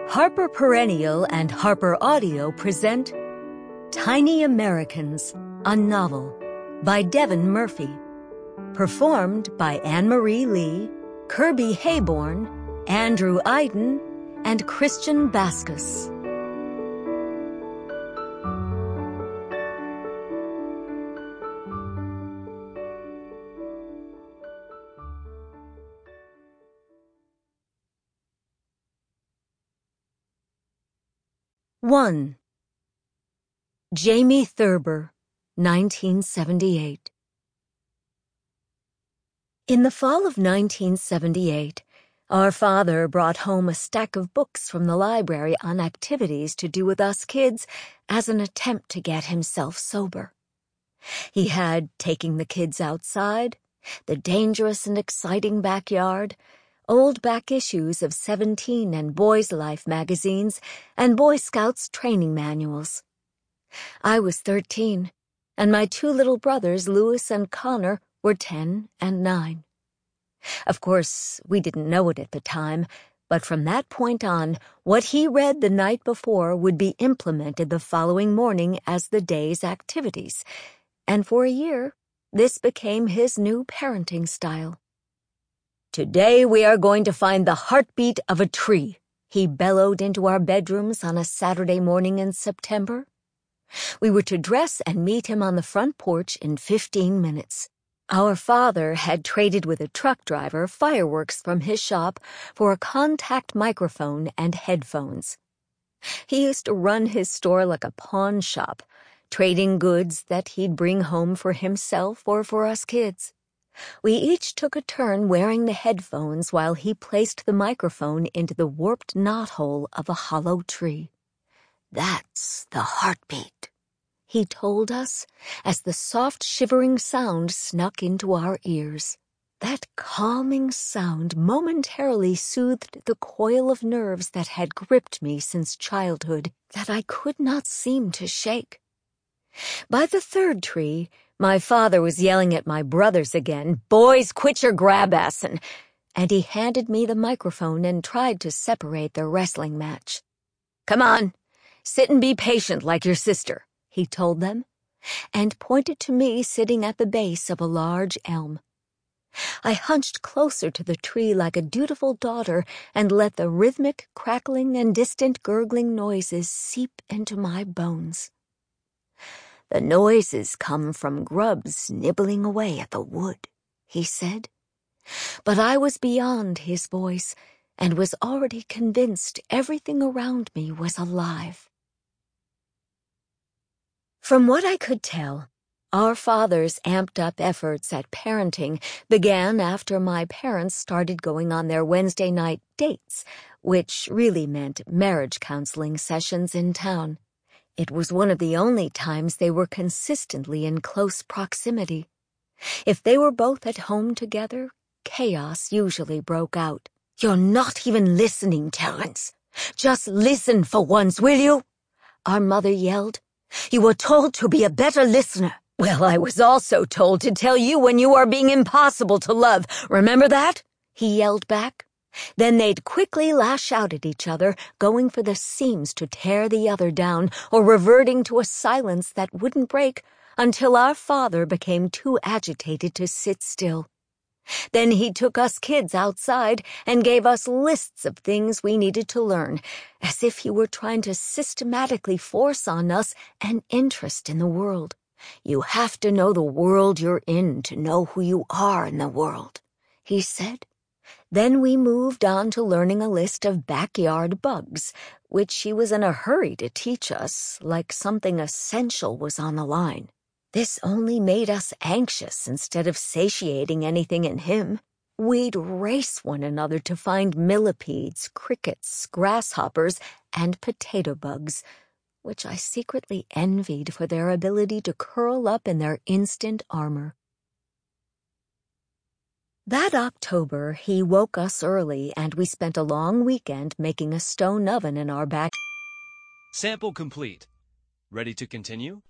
Harper Perennial and Harper Audio present Tiny Americans, a novel by Devin Murphy. Performed by Anne-Marie Lee, Kirby Hayborn, Andrew Iden, and Christian Baskus. One. Jamie Thurber, 1978. In the fall of 1978, our father brought home a stack of books from the library on activities to do with us kids as an attempt to get himself sober. He had Taking the Kids Outside, The Dangerous and Exciting Backyard, old back issues of 17 and Boys Life magazines, and Boy Scouts training manuals. I was 13, and my two little brothers, Louis and Connor, were 10 and 9. Of course, we didn't know it at the time, but from that point on, what he read the night before would be implemented the following morning as the day's activities, and for a year, this became his new parenting style. "Today we are going to find the heartbeat of a tree," he bellowed into our bedrooms on a Saturday morning in September. We were to dress and meet him on the front porch in 15 minutes. Our father had traded with a truck driver fireworks from his shop for a contact microphone and headphones. He used to run his store like a pawn shop, trading goods that he'd bring home for himself or for us kids. We each took a turn wearing the headphones while he placed the microphone into the warped knothole of a hollow tree. "That's the heartbeat," he told us as the soft shivering sound snuck into our ears. That calming sound momentarily soothed the coil of nerves that had gripped me since childhood that I could not seem to shake. By the third tree, my father was yelling at my brothers again, "Boys, quit your grab-assing," and he handed me the microphone and tried to separate their wrestling match. "Come on, sit and be patient like your sister," he told them, and pointed to me sitting at the base of a large elm. I hunched closer to the tree like a dutiful daughter and let the rhythmic crackling and distant gurgling noises seep into my bones. "The noises come from grubs nibbling away at the wood," he said. But I was beyond his voice and was already convinced everything around me was alive. From what I could tell, our father's amped-up efforts at parenting began after my parents started going on their Wednesday night dates, which really meant marriage counseling sessions in town. It was one of the only times they were consistently in close proximity. If they were both at home together, chaos usually broke out. "You're not even listening, Terence. Just listen for once, will you?" our mother yelled. "You were told to be a better listener." "Well, I was also told to tell you when you are being impossible to love. Remember that?" he yelled back. Then they'd quickly lash out at each other, going for the seams to tear the other down, or reverting to a silence that wouldn't break until our father became too agitated to sit still. Then he took us kids outside and gave us lists of things we needed to learn, as if he were trying to systematically force on us an interest in the world. "You have to know the world you're in to know who you are in the world," he said. Then we moved on to learning a list of backyard bugs, which he was in a hurry to teach us, like something essential was on the line. This only made us anxious instead of satiating anything in him. We'd race one another to find millipedes, crickets, grasshoppers, and potato bugs, which I secretly envied for their ability to curl up in their instant armor. That October, he woke us early, and we spent a long weekend making a stone oven in our back. Sample complete. Ready to continue?